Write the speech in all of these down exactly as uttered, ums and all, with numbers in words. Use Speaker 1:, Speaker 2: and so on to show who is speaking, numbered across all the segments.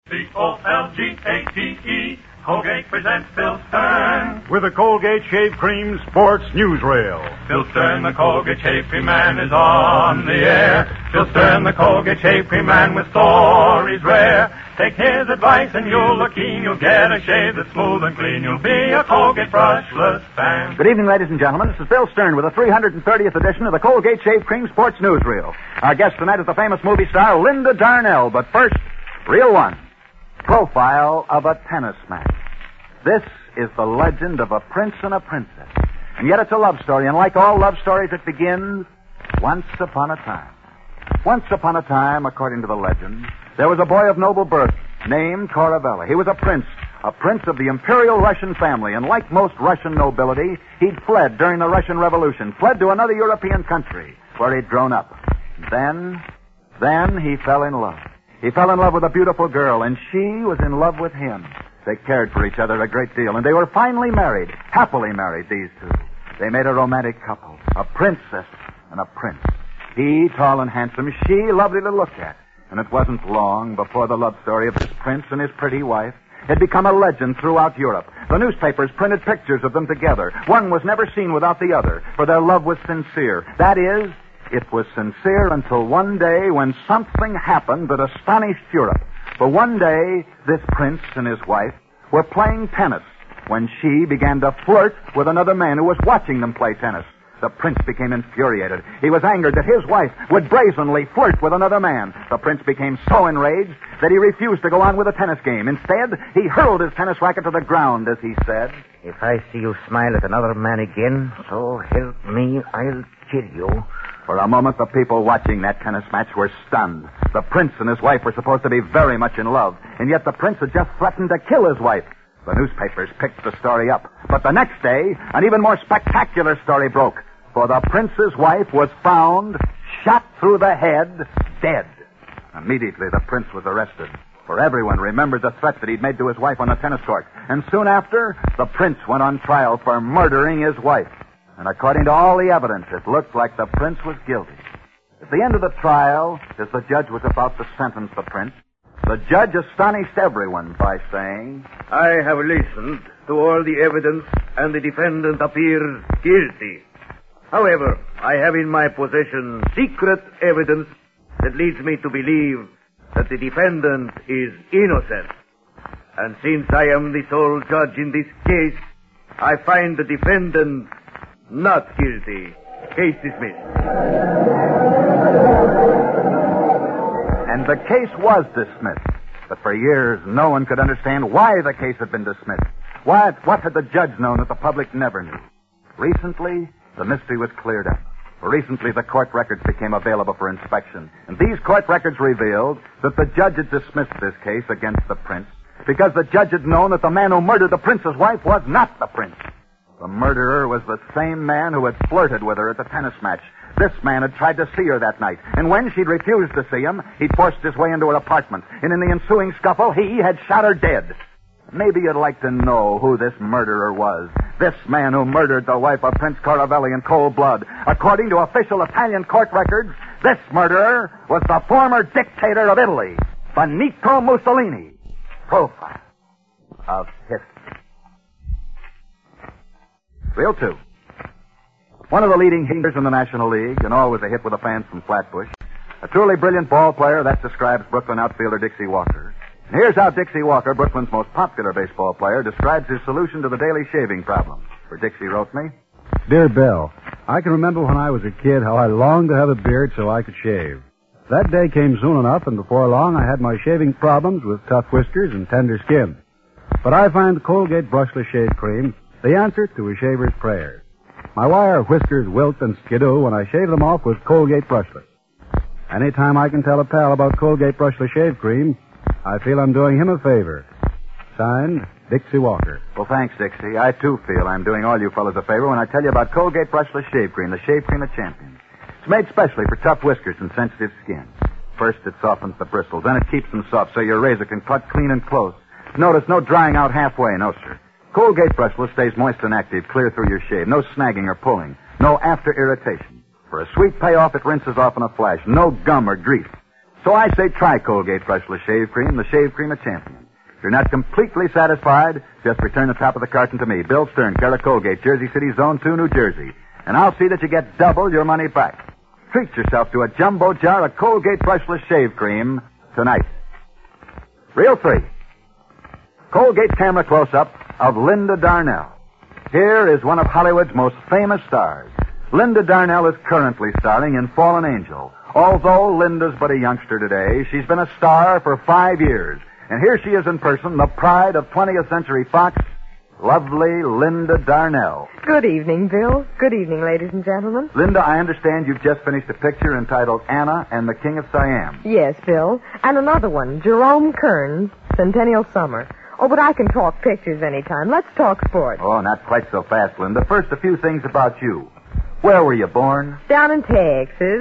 Speaker 1: C O L G A T E. Colgate presents Phil Stern
Speaker 2: with the Colgate Shave Cream Sports Newsreel.
Speaker 1: Phil Stern, the Colgate Shave Cream Man, is on the air. Phil Stern, the Colgate Shave Cream Man, with stories rare. Take his advice and you'll look keen. You'll get a shave that's smooth and clean. You'll be a Colgate brushless fan.
Speaker 3: Good evening, ladies and gentlemen. This is Phil Stern with the three hundred thirtieth edition of the Colgate Shave Cream Sports Newsreel. Our guest tonight is the famous movie star Linda Darnell. But first, reel one. Profile of a tennis match. This is the legend of a prince and a princess. And yet it's a love story, and like all love stories, it begins once upon a time. Once upon a time, according to the legend, there was a boy of noble birth named Korabella. He was a prince, a prince of the Imperial Russian family, and like most Russian nobility, he'd fled during the Russian Revolution, fled to another European country where he'd grown up. Then, then he fell in love. He fell in love with a beautiful girl, and she was in love with him. They cared for each other a great deal, and they were finally married, happily married, these two. They made a romantic couple, a princess and a prince. He, tall and handsome, she, lovely to look at. And it wasn't long before the love story of this prince and his pretty wife had become a legend throughout Europe. The newspapers printed pictures of them together. One was never seen without the other, for their love was sincere. That is, it was sincere until one day when something happened that astonished Europe. For one day, this prince and his wife were playing tennis when she began to flirt with another man who was watching them play tennis. The prince became infuriated. He was angered that his wife would brazenly flirt with another man. The prince became so enraged that he refused to go on with the tennis game. Instead, he hurled his tennis racket to the ground as he said,
Speaker 4: "If I see you smile at another man again, so help me, I'll kill you."
Speaker 3: For a moment, the people watching that tennis match were stunned. The prince and his wife were supposed to be very much in love, and yet the prince had just threatened to kill his wife. The newspapers picked the story up. But the next day, an even more spectacular story broke. For the prince's wife was found, shot through the head, dead. Immediately, the prince was arrested. For everyone remembered the threat that he'd made to his wife on the tennis court. And soon after, the prince went on trial for murdering his wife. And according to all the evidence, it looked like the prince was guilty. At the end of the trial, as the judge was about to sentence the prince, the judge astonished everyone by saying,
Speaker 5: "I have listened to all the evidence, and the defendant appears guilty. However, I have in my possession secret evidence that leads me to believe that the defendant is innocent. And since I am the sole judge in this case, I find the defendant not guilty. Case dismissed."
Speaker 3: And the case was dismissed. But for years, no one could understand why the case had been dismissed. Why, what had the judge known that the public never knew? Recently, the mystery was cleared up. Recently, the court records became available for inspection. And these court records revealed that the judge had dismissed this case against the prince because the judge had known that the man who murdered the prince's wife was not the prince. The murderer was the same man who had flirted with her at the tennis match. This man had tried to see her that night, and when she'd refused to see him, he'd forced his way into her apartment, and in the ensuing scuffle, he had shot her dead. Maybe you'd like to know who this murderer was. This man who murdered the wife of Prince Korabella in cold blood. According to official Italian court records, this murderer was the former dictator of Italy, Benito Mussolini. Profile of history. Reel two. One of the leading hitters in the National League, and always a hit with the fans from Flatbush. A truly brilliant ball player, that describes Brooklyn outfielder Dixie Walker. And here's how Dixie Walker, Brooklyn's most popular baseball player, describes his solution to the daily shaving problem. For Dixie wrote me,
Speaker 6: "Dear Bill, I can remember when I was a kid how I longed to have a beard so I could shave. That day came soon enough, and before long I had my shaving problems with tough whiskers and tender skin. But I find the Colgate Brushless Shave Cream the answer to a shaver's prayers. My wire whiskers wilt and skidoo when I shave them off with Colgate Brushless. Anytime I can tell a pal about Colgate Brushless Shave Cream, I feel I'm doing him a favor." Signed, Dixie Walker.
Speaker 3: Well, thanks, Dixie. I, too, feel I'm doing all you fellas a favor when I tell you about Colgate Brushless Shave Cream, the shave cream of champions. It's made specially for tough whiskers and sensitive skin. First, it softens the bristles. Then it keeps them soft so your razor can cut clean and close. Notice no drying out halfway. No, sir. Colgate Brushless stays moist and active clear through your shave. No snagging or pulling. No after irritation. For a sweet payoff, it rinses off in a flash. No gum or grease. So I say try Colgate Brushless Shave Cream, the shave cream of champions. If you're not completely satisfied, just return the top of the carton to me, Bill Stern, care of Colgate, Jersey City, Zone two, New Jersey. And I'll see that you get double your money back. Treat yourself to a jumbo jar of Colgate Brushless Shave Cream tonight. Reel three. Colgate camera close-up of Linda Darnell. Here is one of Hollywood's most famous stars. Linda Darnell is currently starring in Fallen Angel. Although Linda's but a youngster today, she's been a star for five years. And here she is in person, the pride of twentieth Century Fox, lovely Linda Darnell.
Speaker 7: Good evening, Bill. Good evening, ladies and gentlemen.
Speaker 3: Linda, I understand you've just finished a picture entitled Anna and the King of Siam.
Speaker 7: Yes, Bill. And another one, Jerome Kern's Centennial Summer. Oh, but I can talk pictures anytime. Let's talk sports.
Speaker 3: Oh, not quite so fast, Linda. First, a few things about you. Where were you born?
Speaker 7: Down in Texas.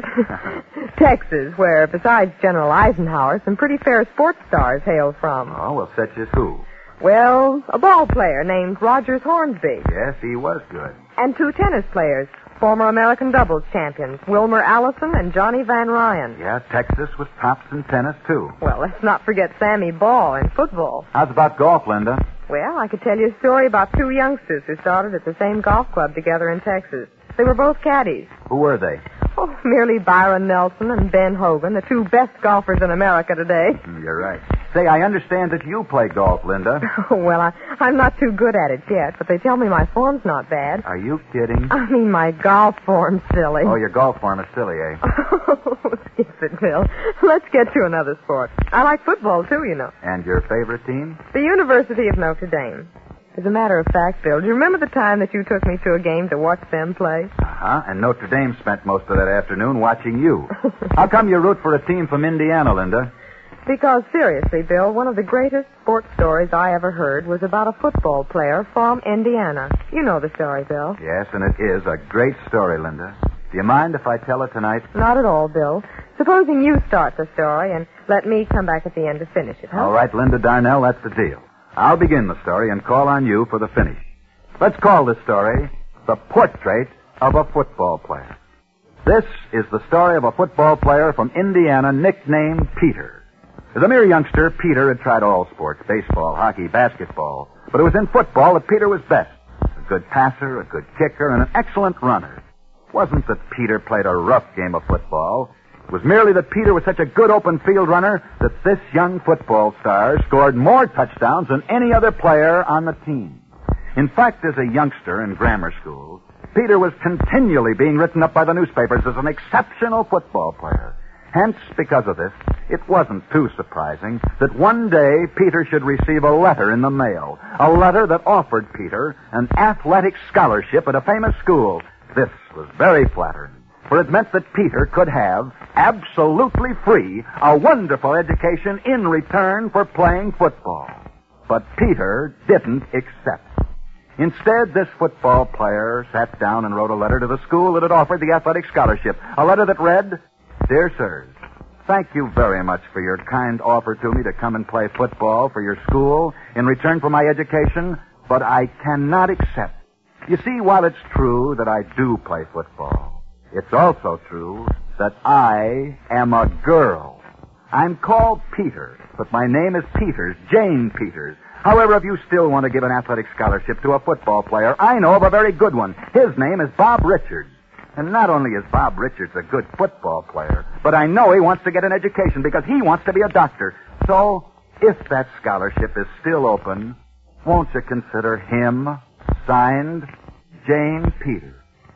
Speaker 7: Texas, where, besides General Eisenhower, some pretty fair sports stars hail from.
Speaker 3: Oh, well, such as who?
Speaker 7: Well, a ball player named Rogers Hornsby.
Speaker 3: Yes, he was good.
Speaker 7: And two tennis players, former American doubles champions, Wilmer Allison and Johnny Van Ryan.
Speaker 3: Yeah, Texas was tops in tennis, too.
Speaker 7: Well, let's not forget Sammy Ball in football.
Speaker 3: How's about golf, Linda?
Speaker 7: Well, I could tell you a story about two youngsters who started at the same golf club together in Texas. They were both caddies.
Speaker 3: Who were they?
Speaker 7: Oh, merely Byron Nelson and Ben Hogan, the two best golfers in America today.
Speaker 3: You're right. Say, I understand that you play golf, Linda.
Speaker 7: Oh, well, I, I'm not too good at it yet, but they tell me my form's not bad.
Speaker 3: Are you kidding?
Speaker 7: I mean, my golf form's silly.
Speaker 3: Oh, your golf form is silly, eh?
Speaker 7: Oh, skip it, Bill. Let's get to another sport. I like football, too, you know.
Speaker 3: And your favorite team?
Speaker 7: The University of Notre Dame. As a matter of fact, Bill, do you remember the time that you took me to a game to watch them play?
Speaker 3: Uh-huh, and Notre Dame spent most of that afternoon watching you. How come you root for a team from Indiana, Linda?
Speaker 7: Because, seriously, Bill, one of the greatest sports stories I ever heard was about a football player from Indiana. You know the story, Bill.
Speaker 3: Yes, and it is a great story, Linda. Do you mind if I tell it tonight?
Speaker 7: Not at all, Bill. Supposing you start the story and let me come back at the end to finish it, huh?
Speaker 3: All right, Linda Darnell, that's the deal. I'll begin the story and call on you for the finish. Let's call this story The Portrait of a Football Player. This is the story of a football player from Indiana nicknamed Peter. As a mere youngster, Peter had tried all sports, baseball, hockey, basketball. But it was in football that Peter was best. A good passer, a good kicker, and an excellent runner. It wasn't that Peter played a rough game of football. It was merely that Peter was such a good open field runner that this young football star scored more touchdowns than any other player on the team. In fact, as a youngster in grammar school, Peter was continually being written up by the newspapers as an exceptional football player. Hence, because of this, it wasn't too surprising that one day Peter should receive a letter in the mail, a letter that offered Peter an athletic scholarship at a famous school. This was very flattering, for it meant that Peter could have, absolutely free, a wonderful education in return for playing football. But Peter didn't accept. Instead, this football player sat down and wrote a letter to the school that had offered the athletic scholarship. A letter that read, Dear Sirs, thank you very much for your kind offer to me to come and play football for your school in return for my education, but I cannot accept. You see, while it's true that I do play football, it's also true that I am a girl. I'm called Peter, but my name is Peters, Jane Peters. However, if you still want to give an athletic scholarship to a football player, I know of a very good one. His name is Bob Richards. And not only is Bob Richards a good football player, but I know he wants to get an education because he wants to be a doctor. So, if that scholarship is still open, won't you consider him? Signed, Jane Peters.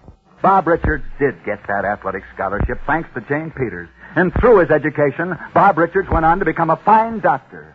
Speaker 3: Bob Richards did get that athletic scholarship thanks to Jane Peters. And through his education, Bob Richards went on to become a fine doctor.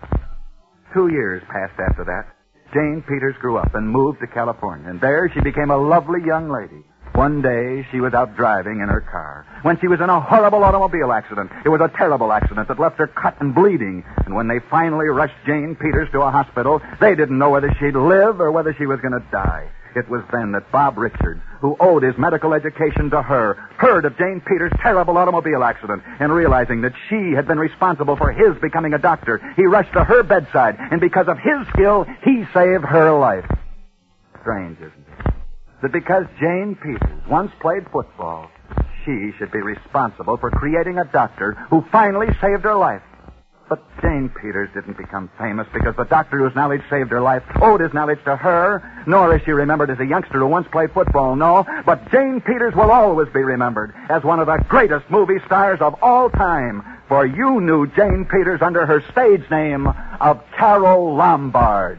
Speaker 3: Two years passed after that. Jane Peters grew up and moved to California. And there she became a lovely young lady. One day, she was out driving in her car when she was in a horrible automobile accident. It was a terrible accident that left her cut and bleeding. And when they finally rushed Jane Peters to a hospital, they didn't know whether she'd live or whether she was going to die. It was then that Bob Richards, who owed his medical education to her, heard of Jane Peters' terrible automobile accident, and realizing that she had been responsible for his becoming a doctor, he rushed to her bedside, and because of his skill, he saved her life. Strange, isn't it? That because Jane Peters once played football, she should be responsible for creating a doctor who finally saved her life. But Jane Peters didn't become famous because the doctor whose knowledge saved her life owed his knowledge to her, nor is she remembered as a youngster who once played football, no. But Jane Peters will always be remembered as one of the greatest movie stars of all time. For you knew Jane Peters under her stage name of Carole Lombard.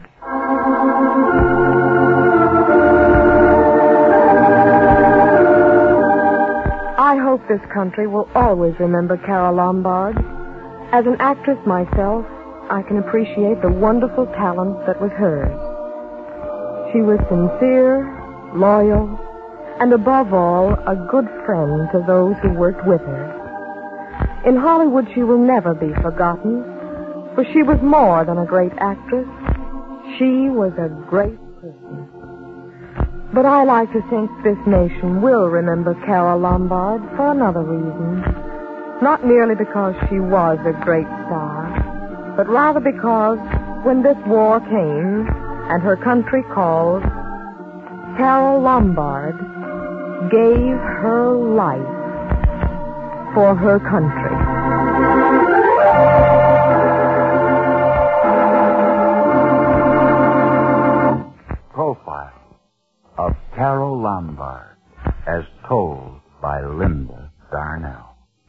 Speaker 7: I hope this country will always remember Carole Lombard. As an actress myself, I can appreciate the wonderful talent that was hers. She was sincere, loyal, and above all, a good friend to those who worked with her. In Hollywood, she will never be forgotten, for she was more than a great actress. She was a great person. But I like to think this nation will remember Carole Lombard for another reason. Not merely because she was a great star, but rather because when this war came and her country called, Carole Lombard gave her life for her country.
Speaker 3: Profile of Carole Lombard as told by Linda Darnell.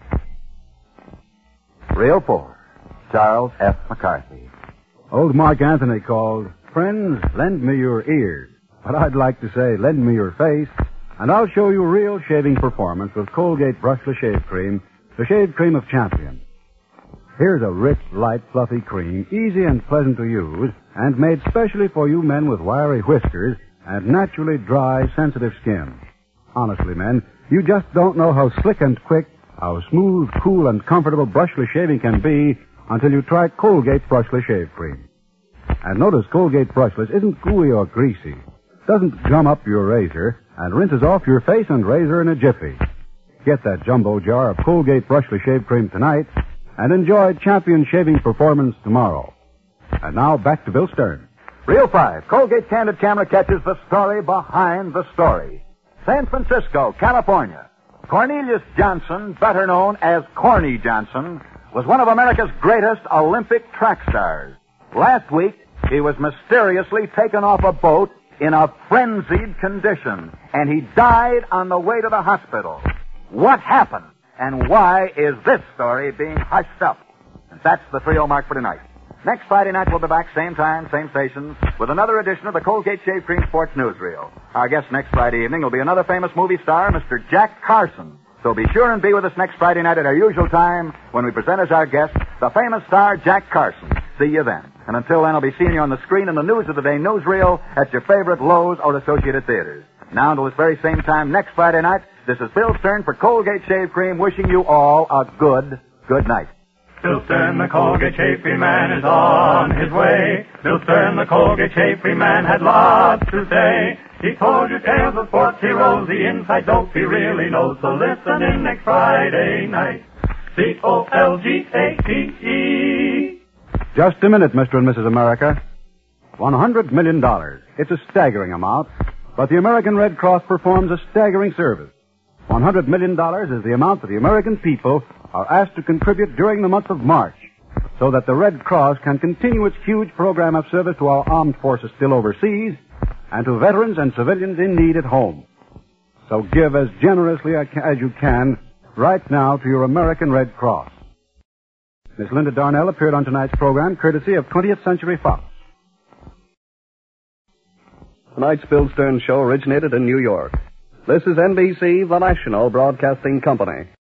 Speaker 3: Reel four, Charles F. McCarthy.
Speaker 6: Old Mark Anthony called, "Friends, lend me your ears." But I'd like to say, lend me your face, and I'll show you real shaving performance with Colgate Brushless Shave Cream, the shave cream of champions. Here's a rich, light, fluffy cream, easy and pleasant to use, and made specially for you men with wiry whiskers and naturally dry, sensitive skin. Honestly, men, you just don't know how slick and quick, how smooth, cool, and comfortable brushless shaving can be until you try Colgate Brushless Shave Cream. And notice Colgate Brushless isn't gooey or greasy, doesn't gum up your razor, and rinses off your face and razor in a jiffy. Get that jumbo jar of Colgate Brushless Shave Cream tonight and enjoy champion shaving performance tomorrow. And now back to Bill Stern.
Speaker 3: Reel five, Colgate Candid Camera catches the story behind the story. San Francisco, California. Cornelius Johnson, better known as Corny Johnson, was one of America's greatest Olympic track stars. Last week, he was mysteriously taken off a boat in a frenzied condition, and he died on the way to the hospital. What happened, and why is this story being hushed up? And that's the three oh mark for tonight. Next Friday night, we'll be back, same time, same station, with another edition of the Colgate Shave Cream Sports Newsreel. Our guest next Friday evening will be another famous movie star, Mister Jack Carson. So be sure and be with us next Friday night at our usual time when we present as our guest the famous star, Jack Carson. See you then. And until then, I'll be seeing you on the screen in the News of the Day newsreel at your favorite Lowe's or Associated Theaters. Now, until this very same time next Friday night, this is Bill Stern for Colgate Shave Cream, wishing you all a good, good night.
Speaker 1: Bill Stern, the Colgate Shave Cream Man, is on his way. Bill Stern, the Colgate Shave Cream Man, had lots to say. He told you tales of sports heroes, the inside dope he really knows. So listen in next Friday night. C O L G A T E.
Speaker 6: Just a minute, Mister and Missus America. One hundred million dollars. It's a staggering amount, but the American Red Cross performs a staggering service. One hundred million dollars is the amount that the American people are asked to contribute during the month of March, so that the Red Cross can continue its huge program of service to our armed forces still overseas and to veterans and civilians in need at home. So give as generously as you can right now to your American Red Cross. Miss Linda Darnell appeared on tonight's program courtesy of twentieth Century Fox.
Speaker 8: Tonight's Bill Stern Show originated in New York. This is N B C, the national broadcasting company.